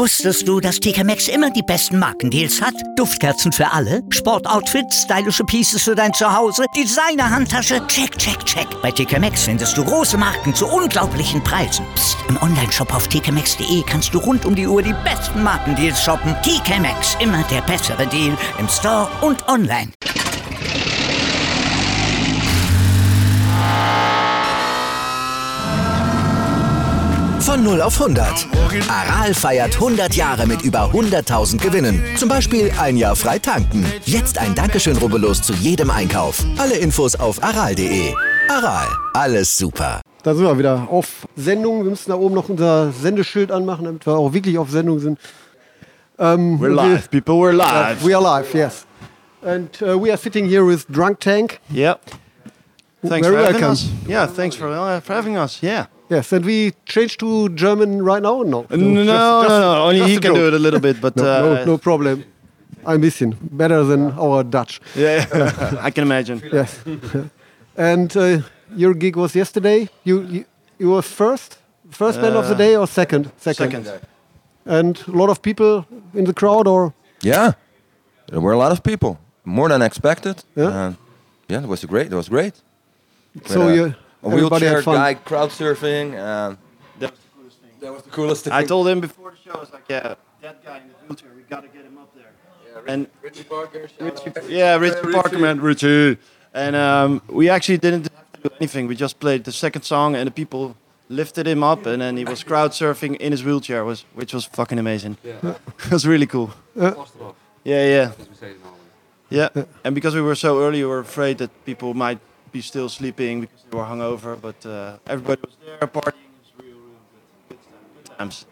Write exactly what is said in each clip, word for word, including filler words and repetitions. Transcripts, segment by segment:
Wusstest du, dass T K Maxx immer die besten Markendeals hat? Duftkerzen für alle, Sportoutfits, stylische Pieces für dein Zuhause, Designer-Handtasche, check, check, check. Bei T K Maxx findest du große Marken zu unglaublichen Preisen. Psst. Im Onlineshop auf t k maxx punkt d e kannst du rund um die Uhr die besten Markendeals shoppen. T K Maxx, immer der bessere Deal im Store und online. Von null auf hundert. Aral feiert hundert Jahre mit über hunderttausend Gewinnen. Zum Beispiel ein Jahr frei tanken. Jetzt ein Dankeschön, rubbellos zu jedem Einkauf. Alle Infos auf aral punkt de. Aral, alles super. Da sind wir wieder auf Sendung. Wir müssen da oben noch unser Sendeschild anmachen, damit wir auch wirklich auf Sendung sind. Um, we're live, people, we're live. Uh, we are live, yes. And uh, we are sitting here with Drunk Tank. Yep. Thanks Very for having welcome. us. Yeah, thanks for, uh, for having us, yeah. Yes, and we changed to German right now? No, no, no, just, no, just, no. Only just he a can joke. do it a little bit, but... no, uh, no, no problem. Ein bisschen. Better than our Dutch. Yeah, I can imagine. Yes. And uh, your gig was yesterday. You you, you were first? First band uh, of the day or second? Second. Second. And a lot of people in the crowd, or? Yeah, there were a lot of people. More than expected. Yeah, uh, yeah, it was great. It was great. So With, uh, you... A wheelchair guy crowd surfing. Um, that was the coolest thing. That was the coolest thing. I told him before the show, I was like, yeah, that guy in the wheelchair, we gotta get him up there. Yeah, and Richie Parker. Richie, yeah, Richie yeah, Parker, man, Richie. And um, we actually didn't have to do anything. We just played the second song, and the people lifted him up, and then he was crowd surfing in his wheelchair, was which was fucking amazing. Yeah. It was really cool. Uh, yeah, yeah. Yeah, and because we were so early, we were afraid that people might be still sleeping because they were hungover, but uh, everybody was there partying. It was real, real good, good times.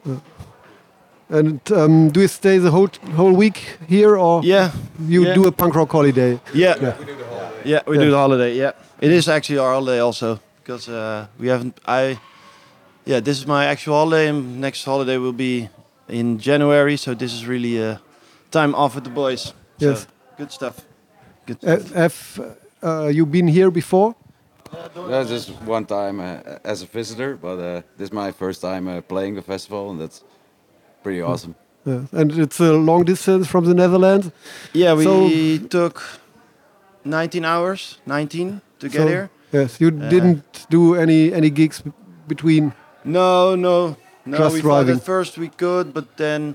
Yeah. And um, do you stay the whole whole week here, or yeah, you yeah. do a punk rock holiday? Yeah, yeah. we do the holiday. Yeah, we yeah. do the holiday. Yeah, it is actually our holiday also because uh, we haven't. I yeah, this is my actual holiday. And next holiday will be in January, so this is really a time off with the boys. Yes, so, good stuff. Good uh, stuff. have uh, you been here before? Yeah, just one time uh, as a visitor, but uh, this is my first time uh, playing the festival, and that's pretty awesome. Yeah. And it's a long distance from the Netherlands. Yeah, we so took nineteen hours, nineteen to get so, here. Yes, you uh, didn't do any any gigs b between. No, no, no. Just we driving. thought at first we could, but then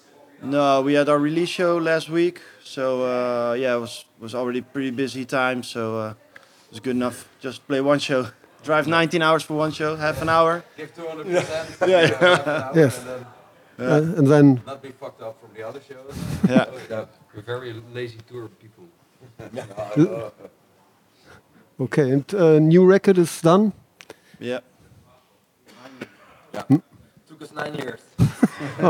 no, we had our release show last week, so uh, yeah, it was was already pretty busy time, so uh, it was good enough. Just play one show, drive nineteen hours for one show, half an hour. Give two hundred percent. Yeah, yeah. Yes. And then, yeah. uh, and then not be fucked up from the other shows. Yeah. Yeah. We're very lazy tour people. Okay, and uh, new record is done. Yeah. Yeah. Hmm? Took us nine years. Oh.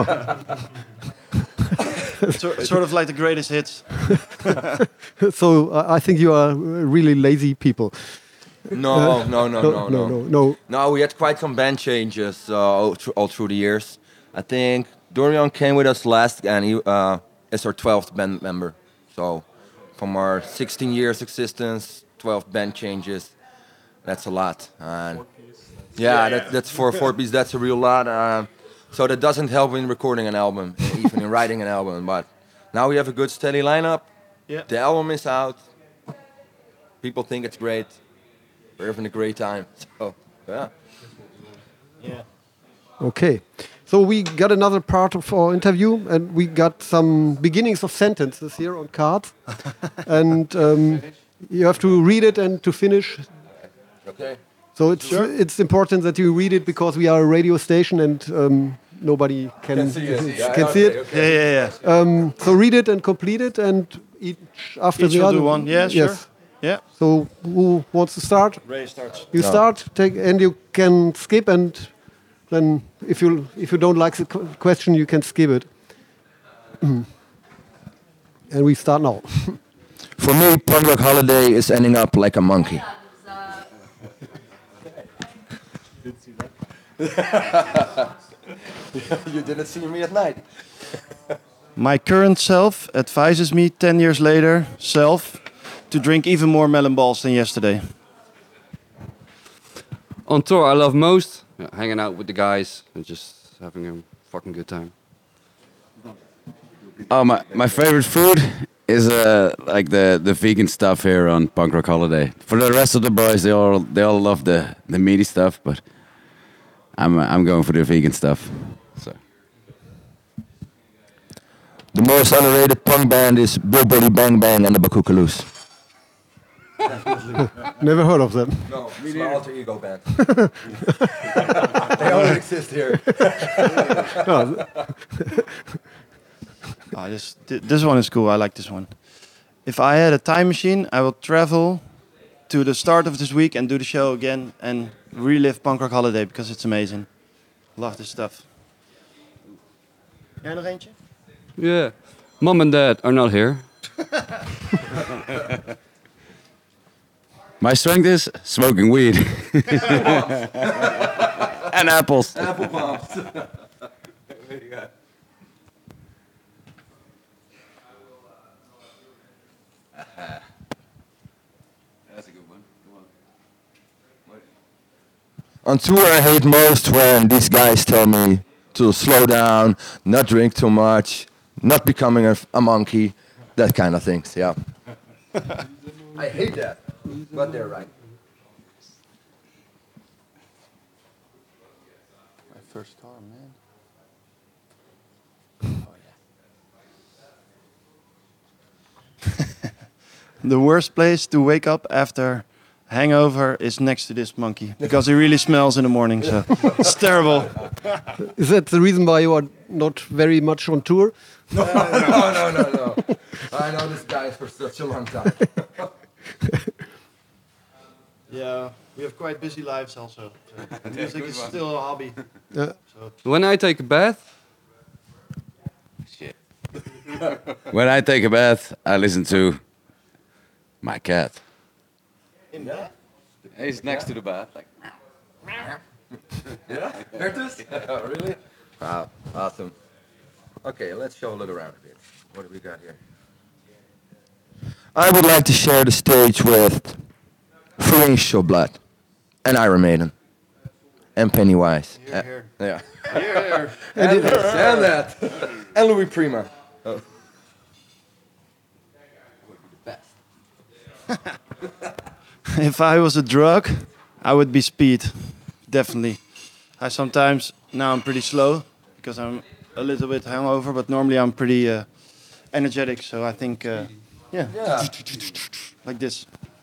so, sort of like the greatest hits. So uh, I think you are really lazy people. No, uh, no, no, no, no, no, no, no. No, we had quite some band changes uh, all, through, all through the years. I think Dorian came with us last, and he uh, is our twelfth band member. So from our sixteen years existence, twelve band changes. That's a lot. And yeah, yeah, that, that's for a four piece. That's a real lot. Uh, so that doesn't help in recording an album, even in writing an album. But now we have a good steady lineup. Yeah. The album is out. People think it's great. We're having a great time. So yeah. Yeah. Okay. So we got another part of our interview, and we got some beginnings of sentences here on cards, and um, you have to read it and to finish. Okay. So it's Sure. it's important that you read it because we are a radio station and um, nobody can Can see it. Yeah, can okay, see it. okay. Yeah, yeah, yeah. Um, so read it and complete it, and each after Each the will other. do one. Yeah, sure. Yes. Yeah. So who wants to start? Ray starts. You No. start, take, and you can skip, and then if you if you don't like the qu- question, you can skip it. And we start now. For me, Punk Rock Holiday is ending up like a monkey. You didn't see me at night. My current self advises me ten years later, self, to drink even more melon balls than yesterday. On tour, I love most yeah, hanging out with the guys and just having a fucking good time. Oh, my, my favorite food is uh like the, the vegan stuff here on Punk Rock Holiday. For the rest of the boys, they all they all love the, the meaty stuff, but I'm I'm going for the vegan stuff. So The most underrated punk band is Bill Body Bang Bang and the Bakukaloos. Never heard of them. No, it's my alter ego band. They only exist here. Oh, this thi- this one is cool. I like this one. If I had a time machine, I would travel to the start of this week and do the show again and relive Punk Rock Holiday because it's amazing. Love this stuff. Jij nog eentje? Yeah. Mom and dad are not here. my strength is smoking weed and apples. Apple bombs. That's a good one. On tour, I hate most when these guys tell me to slow down, not drink too much, not becoming a, a monkey, that kind of things. Yeah. I hate that, but they're right. My first car, man. The worst place to wake up after hangover is next to this monkey because he really smells in the morning. So it's terrible. Is that the reason why you are not very much on tour? No, no, no, no, no. I know this guy for such a long time. Yeah, we have quite busy lives also. So music is still a hobby. Yeah. When I take a bath, When I take a bath, I listen to my cat. In bed? He's next to the bath. Like, Yeah? Bertus? Oh, really? Wow, awesome. Okay, let's show a little around a bit. What do we got here? I would like to share the stage with Facial Blood and Iron Maiden and Pennywise. Here, here. Uh, yeah. Here. and, and that. And Louis Prima. Oh. If I was a drug, I would be speed, definitely. I sometimes, now I'm pretty slow because I'm a little bit hungover, but normally I'm pretty uh, energetic, so I think, uh, yeah, Yeah. like this.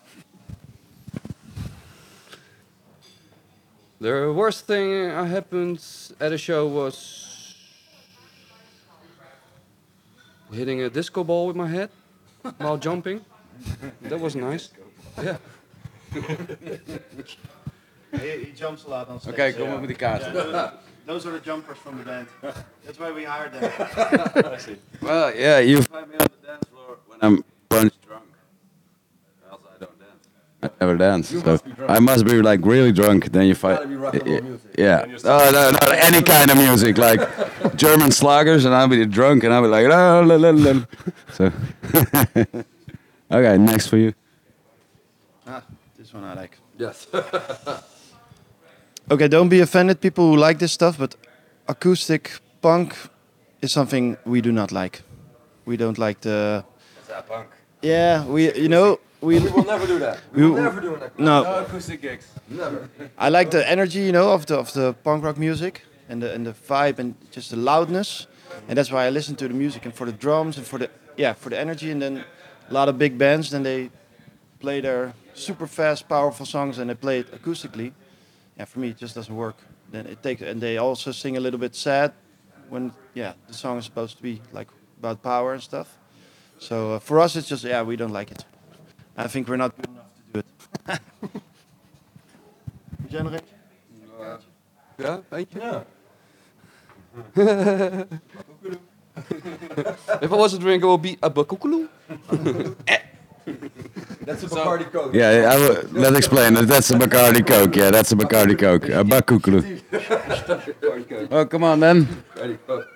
the worst thing that happened at a show was hitting a disco ball with my head while jumping. That was nice. Yeah. He, he jumps a lot on stage. Oké, kom op met die kaarten. Those are the jumpers from the band. That's why we hired them. Well, yeah, you find me on the dance floor when I'm punch drunk. Else I don't dance. I never dance. You so must be drunk. I must be like really drunk. Then you fight. Gotta be rock and roll music. Yeah. Oh, no, not any kind of music, like German slagers, and I'll be drunk, and I'll be like, la, la, la, la. So, okay, next for you. Ah, this one I like. Yes. Okay, don't be offended, people who like this stuff, but acoustic punk is something we do not like. We don't like the. Is that punk? Yeah, we, you know, we. We will never do that. We We- will never do that. No, acoustic gigs. Never. I like the energy, you know, of the of the punk rock music and the and the vibe and just the loudness, and that's why I listen to the music and for the drums and for the yeah for the energy, and then a lot of big bands then they play their super fast, powerful songs and they play it acoustically. Yeah, for me it just doesn't work. Then it takes and they also sing a little bit sad when yeah the song is supposed to be like about power and stuff. So uh, for us it's just yeah we don't like it. I think we're not good enough to do it. Moet jij nog eentje? Ja, weet je? Ja. If I was a drink, it would be a bakukulu. That's a Bacardi Coke. Yeah, I will, let's explain. that. That's a Bacardi Coke. Yeah, that's a Bacardi Coke. A bakukulu. Oh, come on, then. Bacardi Coke.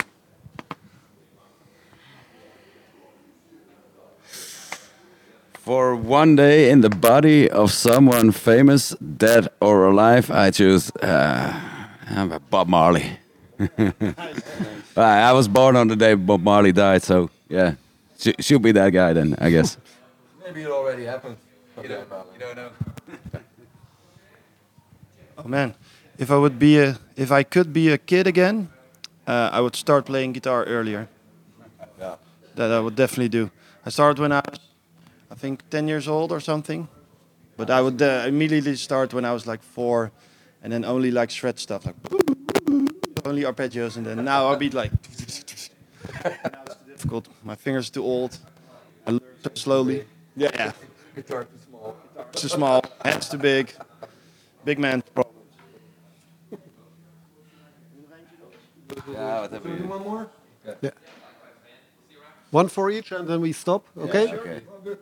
For one day in the body of someone famous, dead or alive, I choose uh, Bob Marley. I was born on the day Bob Marley died, so yeah, Sh- should be that guy then, I guess. Maybe it already happened. You don't, you don't know. Oh man, if I would be a, if I could be a kid again, uh, I would start playing guitar earlier. Yeah. That I would definitely do. I started when I was, I think, ten years old or something. But I would uh, immediately start when I was like four, and then only like shred stuff, like only arpeggios, and then now I'll be like. Now it's too difficult. My fingers too old. I learn so slowly. Yeah. yeah. Guitar too small. Too small. Hands too big. Big man problem. Yeah, whatever. One more? Yeah. One for each, and then we stop. Okay. Yeah, okay.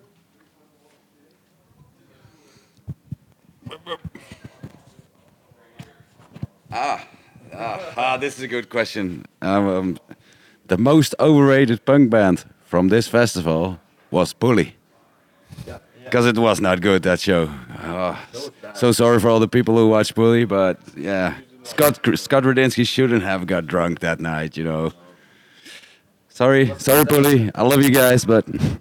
Ah, ah, ah, this is a good question. Um, um, the most overrated punk band from this festival was Pulley. Because it was not good, that show. Oh, so sorry for all the people who watch Pulley, but yeah. Scott Scott Radinsky shouldn't have got drunk that night, you know. Sorry, sorry Pulley. I love you guys, but...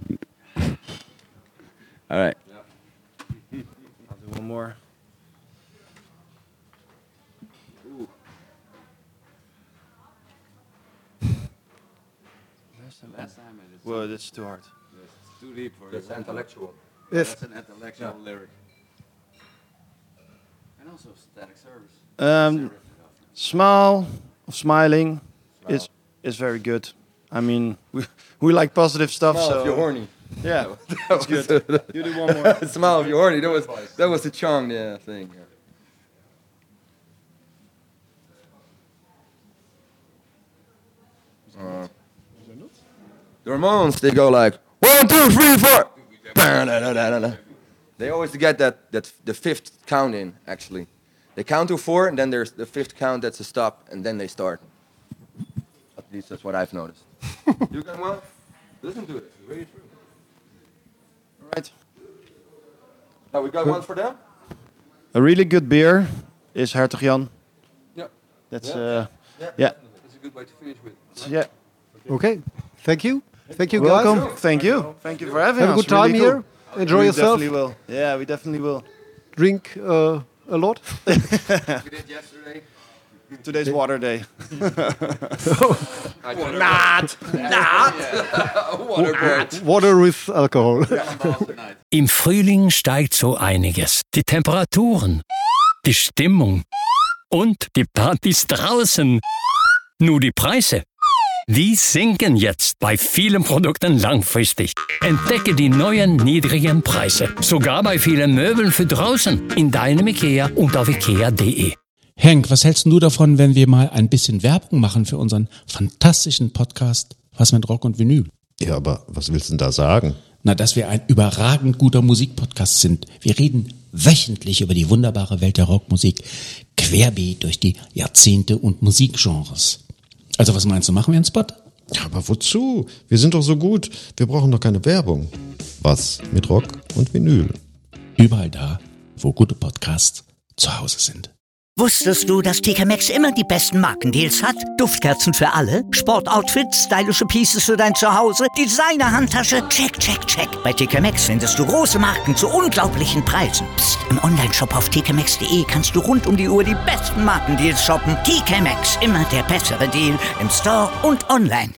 All right. I'll do one more. Last time I did. Whoa, that's too hard. It's too deep for That's intellectual. Yes. That's an intellectual yeah. lyric. And also Static Service. Um, smile, smiling, Smile. is is very good. I mean, we we like positive stuff. Smile so if you're horny. yeah, that's good. You do one more. Smile if you're horny. That was that was the Chong yeah, thing. Yeah. Uh, the Ramones, they go like one, two, three, four. They always get that that the fifth count in. Actually, they count to four, and then there's the fifth count. That's a stop, and then they start. At least that's what I've noticed. You can well listen to it. It's really true. All right. Now we got one for them. A really good beer is Hertog Jan. Yeah. That's Yeah. uh, Yeah. yeah, That's a good way to finish with. yeah. Okay. Thank you. Thank you, Welcome. guys. Thank you. Thank you for having Have a us. good time Really here. cool. Enjoy we yourself. Definitely will. Yeah, we definitely will. Drink uh, a lot. We did yesterday. Today's water day. Not. Not. Waterbird. Water with alcohol. Im Frühling steigt so einiges. Die Temperaturen, die Stimmung und die Partys draußen. Nur die Preise, die sinken jetzt bei vielen Produkten langfristig. Entdecke die neuen niedrigen Preise. Sogar bei vielen Möbeln für draußen. In deinem Ikea und auf ikea punkt de. Henk, was hältst du davon, wenn wir mal ein bisschen Werbung machen für unseren fantastischen Podcast Was mit Rock und Vinyl? Ja, aber was willst du denn da sagen? Na, dass wir ein überragend guter Musikpodcast sind. Wir reden wöchentlich über die wunderbare Welt der Rockmusik, querbeet durch die Jahrzehnte und Musikgenres. Also was meinst du, machen wir einen Spot? Ja, aber wozu? Wir sind doch so gut. Wir brauchen doch keine Werbung. Was mit Rock und Vinyl? Überall da, wo gute Podcasts zu Hause sind. Wusstest du, dass T K Maxx immer die besten Markendeals hat? Duftkerzen für alle, Sportoutfits, stylische Pieces für dein Zuhause, Designer-Handtasche, check, check, check. Bei T K Maxx findest du große Marken zu unglaublichen Preisen. Psst. Im Onlineshop auf t k maxx punkt de kannst du rund um die Uhr die besten Markendeals shoppen. T K Maxx, immer der bessere Deal im Store und online.